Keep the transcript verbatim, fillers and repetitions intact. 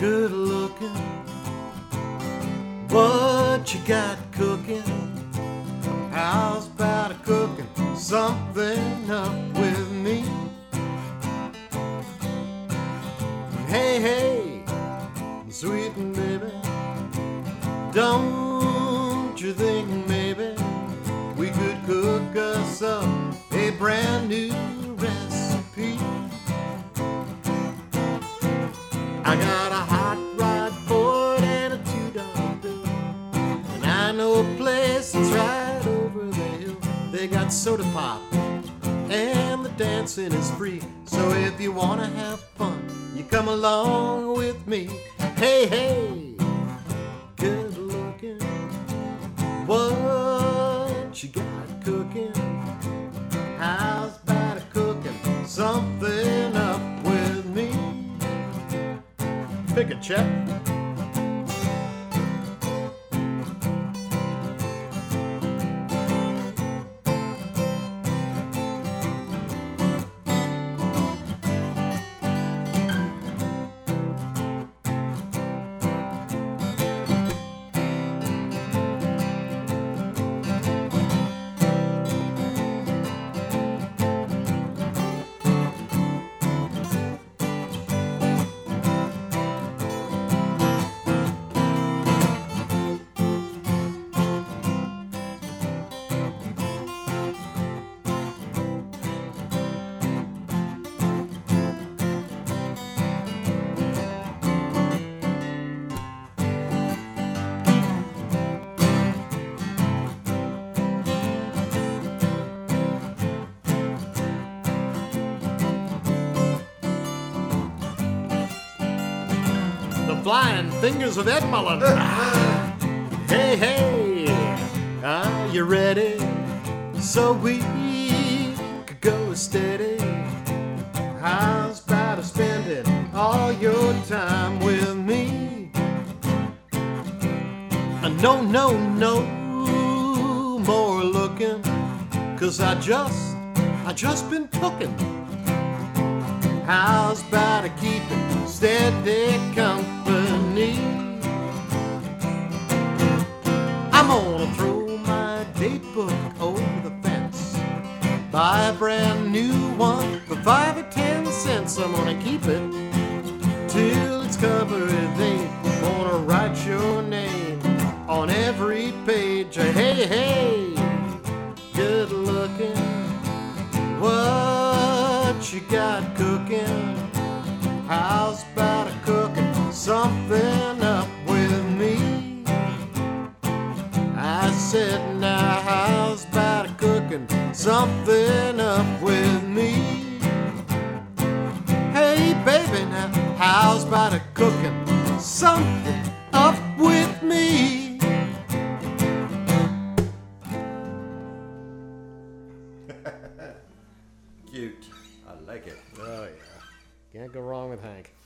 good looking. What you got cooking? How's about a cooking something up with me? Hey, hey, sweet baby, don't you think maybe we could cook us up a brand new recipe? I got a hot rod Ford and a two dollar bill, and I know a place that's right over the hill. They got soda pop and the dancing is free. So if you wanna have fun, you come along with me. Hey, hey, good looking. What you got cooking? How's about a cooking something up with me? Pick a check. Flying fingers of Ed Mullen. Hey, hey, are you ready? So we could go steady. How's about spending all your time with me? Uh, no, no, no more looking, 'cause I just, I just been cooking. How's about a keeping steady company? I'm gonna throw my date book over the fence, buy a brand new one for five or ten cents. I'm gonna keep it till it's covered. They wanna write your name on every page. Hey, hey, good looking. What you got cooking? How's about a cooking something up with me? I said, now how's about a cooking something up with me? Hey baby, now how's about a cooking something up with me? Cute. I like it. Oh yeah, can't go wrong with Hank.